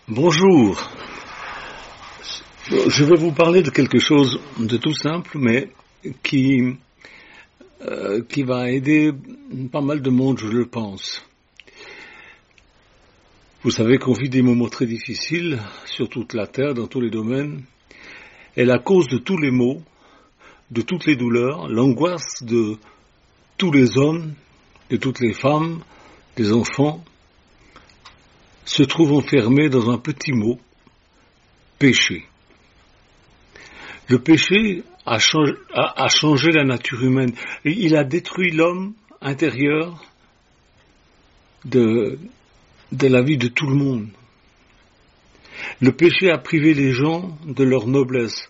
Bonjour, je vais vous parler de quelque chose de tout simple, mais qui va aider pas mal de monde, je le pense. Vous savez qu'on vit des moments très difficiles sur toute la terre, dans tous les domaines, et la cause de tous les maux, de toutes les douleurs, l'angoisse de tous les hommes, de toutes les femmes, des enfants, se trouve enfermée dans un petit mot, péché. Le péché a changé la nature humaine. Il a détruit l'homme intérieur de la vie de tout le monde. Le péché a privé les gens de leur noblesse.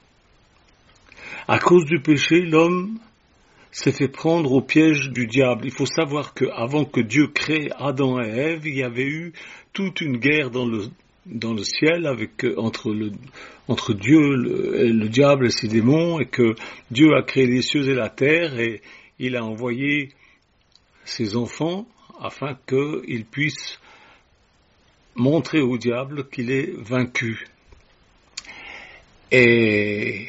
À cause du péché, l'homme s'est fait prendre au piège du diable. Il faut savoir qu'avant que Dieu crée Adam et Ève, il y avait eu toute une guerre dans le ciel entre Dieu et le diable et ses démons, et que Dieu a créé les cieux et la terre, et il a envoyé ses enfants afin qu'ils puissent montrer au diable qu'il est vaincu. Et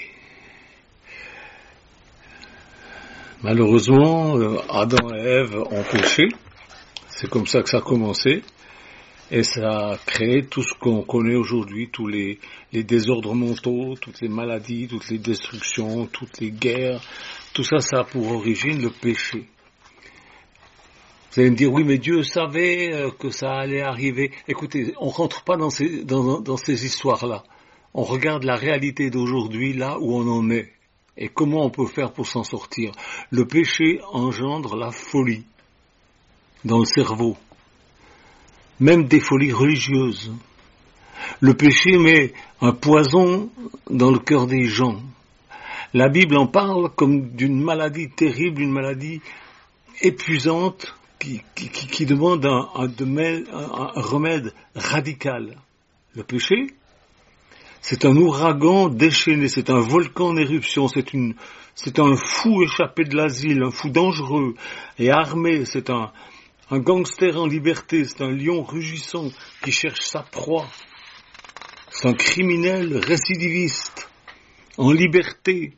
malheureusement, Adam et Ève ont péché. C'est comme ça que ça a commencé. Et ça a créé tout ce qu'on connaît aujourd'hui, tous les désordres mentaux, toutes les maladies, toutes les destructions, toutes les guerres. Tout ça, ça a pour origine le péché. Vous allez me dire, oui, mais Dieu savait que ça allait arriver. Écoutez, on rentre pas dans ces histoires-là. On regarde la réalité d'aujourd'hui, là où on en est. Et comment on peut faire pour s'en sortir? Le péché engendre la folie dans le cerveau, même des folies religieuses. Le péché met un poison dans le cœur des gens. La Bible en parle comme d'une maladie terrible, une maladie épuisante qui demande un remède radical. Le péché, c'est un ouragan déchaîné, c'est un volcan en éruption, c'est un fou échappé de l'asile, un fou dangereux et armé, c'est un gangster en liberté, c'est un lion rugissant qui cherche sa proie, c'est un criminel récidiviste en liberté,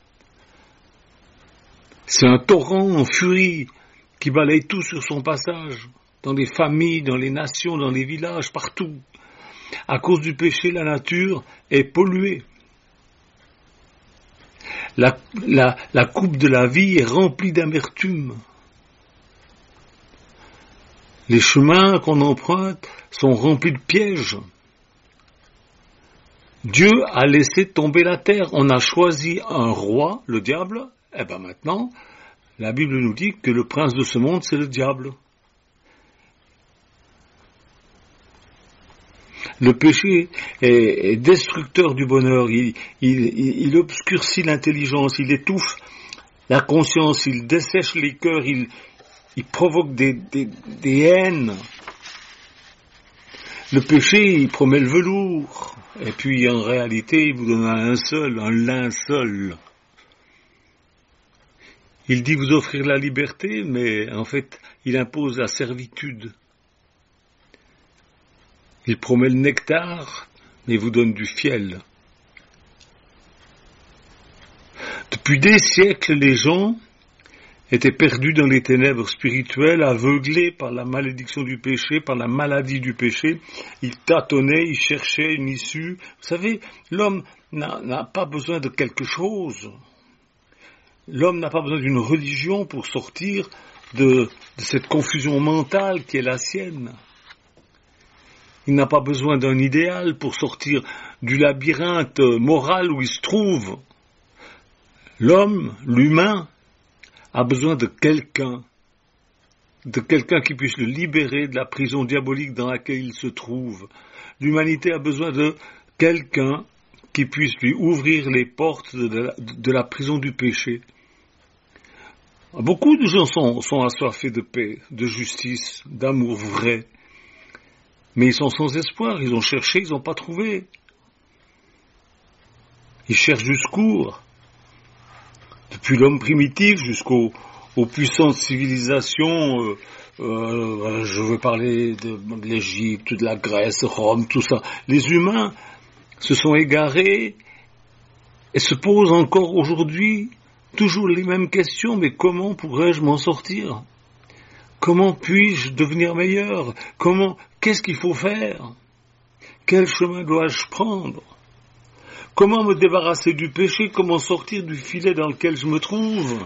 c'est un torrent en furie qui balaye tout sur son passage, dans les familles, dans les nations, dans les villages, partout. À cause du péché, la nature est polluée. La coupe de la vie est remplie d'amertume. Les chemins qu'on emprunte sont remplis de pièges. Dieu a laissé tomber la terre. On a choisi un roi, le diable. Et bien maintenant, la Bible nous dit que le prince de ce monde, c'est le diable. Le péché est destructeur du bonheur, il obscurcit l'intelligence, il étouffe la conscience, il dessèche les cœurs, il provoque des haines. Le péché, il promet le velours, et puis en réalité, il vous donne un linceul. Il dit vous offrir la liberté, mais en fait, il impose la servitude. Il promet le nectar, mais vous donne du fiel. Depuis des siècles, les gens étaient perdus dans les ténèbres spirituelles, aveuglés par la malédiction du péché, par la maladie du péché. Ils tâtonnaient, ils cherchaient une issue. Vous savez, l'homme n'a pas besoin de quelque chose. L'homme n'a pas besoin d'une religion pour sortir de cette confusion mentale qui est la sienne. Il n'a pas besoin d'un idéal pour sortir du labyrinthe moral où il se trouve. L'homme, l'humain, a besoin de quelqu'un qui puisse le libérer de la prison diabolique dans laquelle il se trouve. L'humanité a besoin de quelqu'un qui puisse lui ouvrir les portes de la prison du péché. Beaucoup de gens sont assoiffés de paix, de justice, d'amour vrai. Mais ils sont sans espoir, ils ont cherché, ils n'ont pas trouvé. Ils cherchent du secours. Depuis l'homme primitif jusqu'aux puissantes civilisations je veux parler de l'Égypte, de la Grèce, Rome, tout ça. Les humains se sont égarés et se posent encore aujourd'hui toujours les mêmes questions. Mais comment pourrais-je m'en sortir? Comment puis-je devenir meilleur? Qu'est-ce qu'il faut faire? Quel chemin dois-je prendre? Comment me débarrasser du péché? Comment sortir du filet dans lequel je me trouve?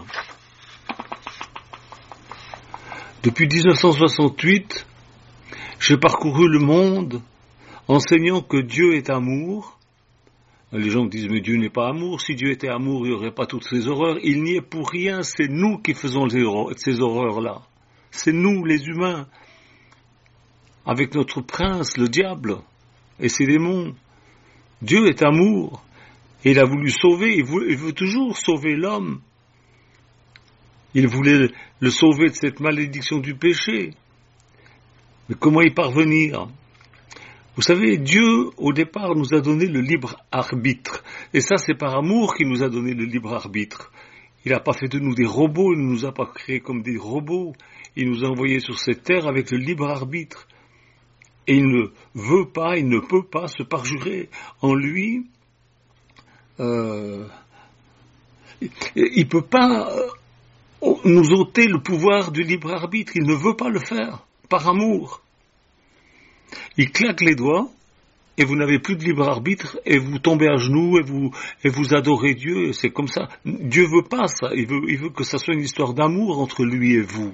Depuis 1968, j'ai parcouru le monde enseignant que Dieu est amour. Les gens disent, mais Dieu n'est pas amour. Si Dieu était amour, il n'y aurait pas toutes ces horreurs. Il n'y est pour rien, c'est nous qui faisons ces horreurs-là. C'est nous, les humains, avec notre prince, le diable, et ses démons. Dieu est amour, et il a voulu sauver, il veut toujours sauver l'homme. Il voulait le sauver de cette malédiction du péché. Mais comment y parvenir? Vous savez, Dieu, au départ, nous a donné le libre arbitre. Et ça, c'est par amour qu'il nous a donné le libre arbitre. Il n'a pas fait de nous des robots, il ne nous a pas créés comme des robots. Il nous a envoyés sur cette terre avec le libre arbitre. Et il ne veut pas, il ne peut pas se parjurer. En lui, il ne peut pas nous ôter le pouvoir du libre arbitre. Il ne veut pas le faire, par amour. Il claque les doigts, et vous n'avez plus de libre arbitre, et vous tombez à genoux, et vous adorez Dieu, et c'est comme ça. Dieu veut pas ça, il veut que ça soit une histoire d'amour entre lui et vous.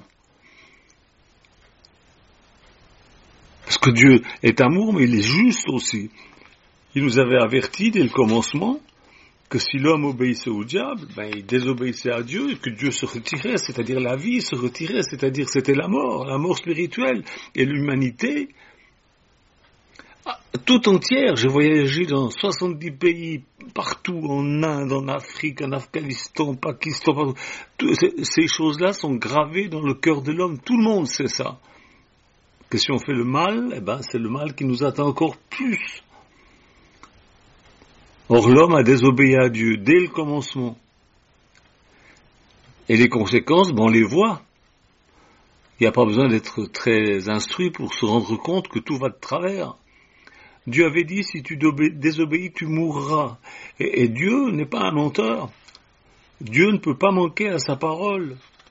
Parce que Dieu est amour, mais il est juste aussi. Il nous avait averti dès le commencement que si l'homme obéissait au diable, il désobéissait à Dieu, et que Dieu se retirait, c'est-à-dire la vie se retirait, c'est-à-dire c'était la mort spirituelle, et l'humanité tout entière. J'ai voyagé dans 70 pays, partout, en Inde, en Afrique, en Afghanistan, Pakistan, partout. Ces choses-là sont gravées dans le cœur de l'homme, tout le monde sait ça. Que si on fait le mal, c'est le mal qui nous attend encore plus. Or, l'homme a désobéi à Dieu dès le commencement. Et les conséquences, on les voit. Il n'y a pas besoin d'être très instruit pour se rendre compte que tout va de travers. Dieu avait dit, si tu désobéis, tu mourras. Et Dieu n'est pas un menteur. Dieu ne peut pas manquer à sa parole.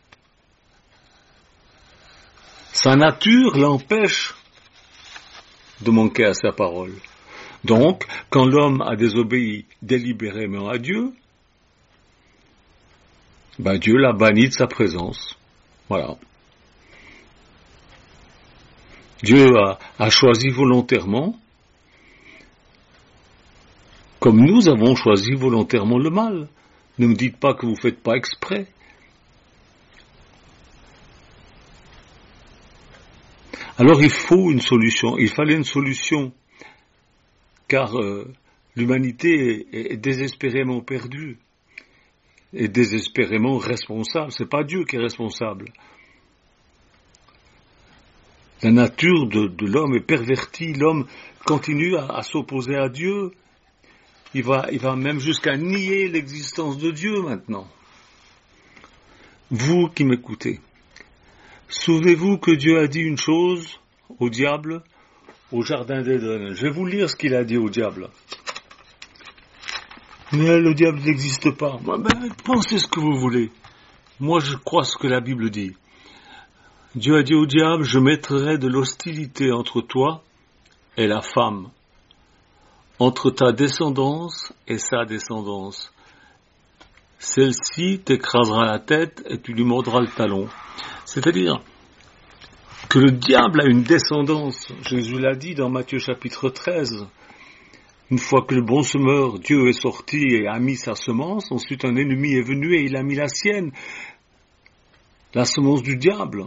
Sa nature l'empêche de manquer à sa parole. Donc, quand l'homme a désobéi délibérément à Dieu, Dieu l'a banni de sa présence. Voilà. Dieu a choisi volontairement, comme nous avons choisi volontairement le mal. Ne me dites pas que vous ne faites pas exprès. Alors il fallait une solution, car l'humanité est désespérément perdue, et désespérément responsable. C'est pas Dieu qui est responsable. La nature de l'homme est pervertie, l'homme continue à s'opposer à Dieu, il va même jusqu'à nier l'existence de Dieu maintenant. Vous qui m'écoutez, souvenez-vous que Dieu a dit une chose au diable au jardin d'Éden. Je vais vous lire ce qu'il a dit au diable. Mais le diable n'existe pas. Pensez ce que vous voulez. Moi je crois ce que la Bible dit. Dieu a dit au diable, je mettrai de l'hostilité entre toi et la femme, entre ta descendance et sa descendance. Celle-ci t'écrasera la tête et tu lui mordras le talon. C'est-à-dire que le diable a une descendance. Jésus l'a dit dans Matthieu chapitre 13. Une fois que le bon semeur, Dieu, est sorti et a mis sa semence, ensuite un ennemi est venu et il a mis la sienne, la semence du diable.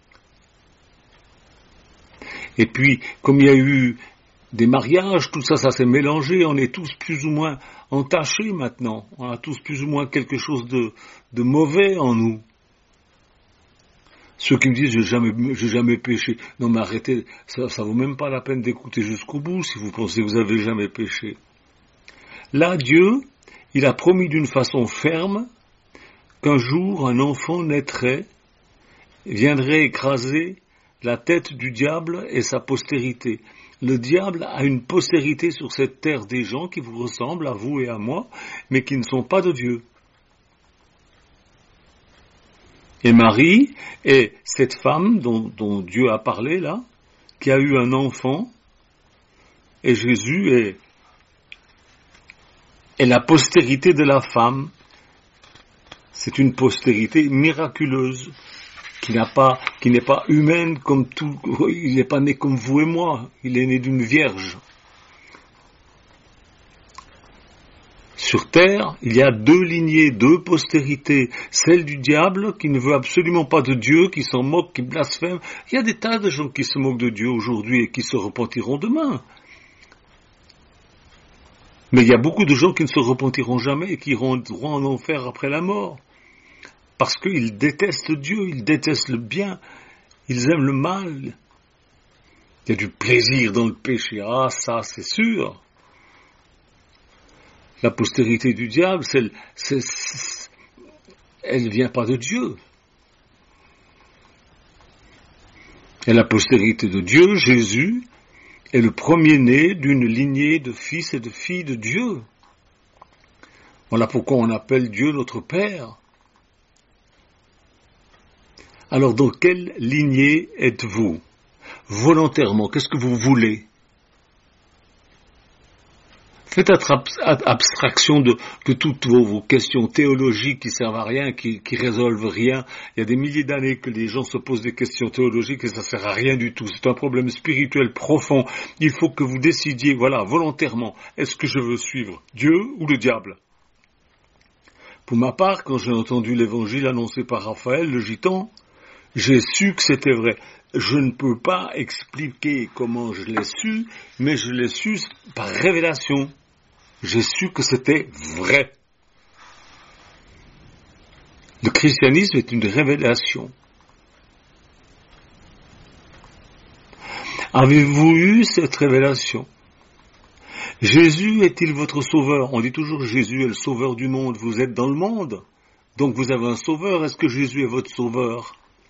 Et puis, comme il y a eu des mariages, tout ça s'est mélangé, on est tous plus ou moins entachés maintenant, on a tous plus ou moins quelque chose de mauvais en nous. Ceux qui me disent j'ai jamais péché, non mais arrêtez, ça vaut même pas la peine d'écouter jusqu'au bout si vous pensez que vous avez jamais péché. Là, Dieu, il a promis d'une façon ferme qu'un jour un enfant naîtrait, viendrait écraser la tête du diable est sa postérité. Le diable a une postérité sur cette terre des gens qui vous ressemblent, à vous et à moi, mais qui ne sont pas de Dieu. Et Marie est cette femme dont Dieu a parlé là, qui a eu un enfant, et Jésus est la postérité de la femme. C'est une postérité miraculeuse, qui n'est pas humaine comme tout, il n'est pas né comme vous et moi, il est né d'une vierge. Sur terre, il y a deux lignées, deux postérités, celle du diable qui ne veut absolument pas de Dieu, qui s'en moque, qui blasphème. Il y a des tas de gens qui se moquent de Dieu aujourd'hui et qui se repentiront demain. Mais il y a beaucoup de gens qui ne se repentiront jamais et qui iront droit en enfer après la mort. Parce qu'ils détestent Dieu, ils détestent le bien, ils aiment le mal. Il y a du plaisir dans le péché, ah ça c'est sûr. La postérité du diable, elle ne vient pas de Dieu. Et la postérité de Dieu, Jésus, est le premier-né d'une lignée de fils et de filles de Dieu. Voilà pourquoi on appelle Dieu notre Père. Alors, dans quelle lignée êtes-vous? Volontairement, qu'est-ce que vous voulez? Faites abstraction de toutes vos questions théologiques qui servent à rien, qui résolvent rien. Il y a des milliers d'années que les gens se posent des questions théologiques et ça sert à rien du tout. C'est un problème spirituel profond. Il faut que vous décidiez, voilà, volontairement, est-ce que je veux suivre Dieu ou le diable? Pour ma part, quand j'ai entendu l'évangile annoncé par Raphaël, le gitan, j'ai su que c'était vrai. Je ne peux pas expliquer comment je l'ai su, mais je l'ai su par révélation. J'ai su que c'était vrai. Le christianisme est une révélation. Avez-vous eu cette révélation? Jésus est-il votre sauveur? On dit toujours Jésus est le sauveur du monde. Vous êtes dans le monde, donc vous avez un sauveur. Est-ce que Jésus est votre sauveur?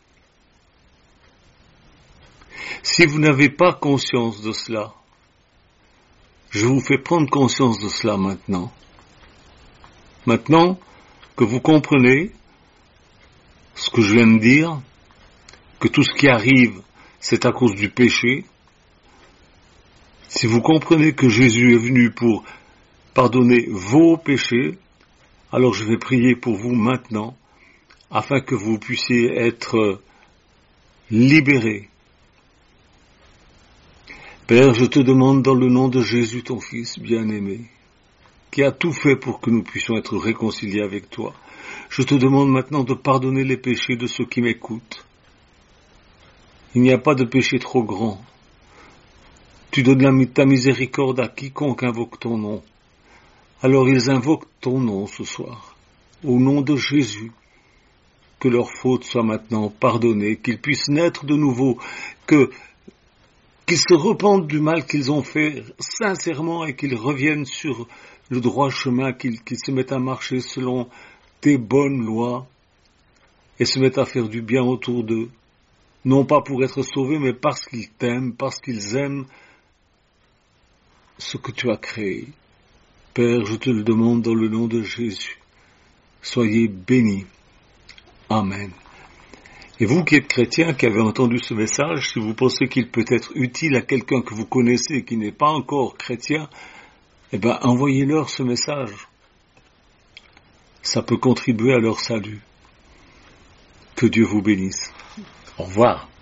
Si vous n'avez pas conscience de cela, je vous fais prendre conscience de cela maintenant. Maintenant que vous comprenez ce que je viens de dire, que tout ce qui arrive, c'est à cause du péché, si vous comprenez que Jésus est venu pour pardonner vos péchés, alors je vais prier pour vous maintenant, afin que vous puissiez être libérés. Père, je te demande dans le nom de Jésus, ton Fils bien-aimé, qui a tout fait pour que nous puissions être réconciliés avec toi. Je te demande maintenant de pardonner les péchés de ceux qui m'écoutent. Il n'y a pas de péché trop grand. Tu donnes ta miséricorde à quiconque invoque ton nom. Alors ils invoquent ton nom ce soir, au nom de Jésus. Que leurs fautes soient maintenant pardonnées, qu'ils puissent naître de nouveau, qu'ils se repentent du mal qu'ils ont fait sincèrement et qu'ils reviennent sur le droit chemin, qu'ils se mettent à marcher selon tes bonnes lois et se mettent à faire du bien autour d'eux, non pas pour être sauvés, mais parce qu'ils t'aiment, parce qu'ils aiment ce que tu as créé. Père, je te le demande dans le nom de Jésus. Soyez bénis. Amen. Et vous qui êtes chrétien, qui avez entendu ce message, si vous pensez qu'il peut être utile à quelqu'un que vous connaissez et qui n'est pas encore chrétien, envoyez-leur ce message. Ça peut contribuer à leur salut. Que Dieu vous bénisse. Au revoir.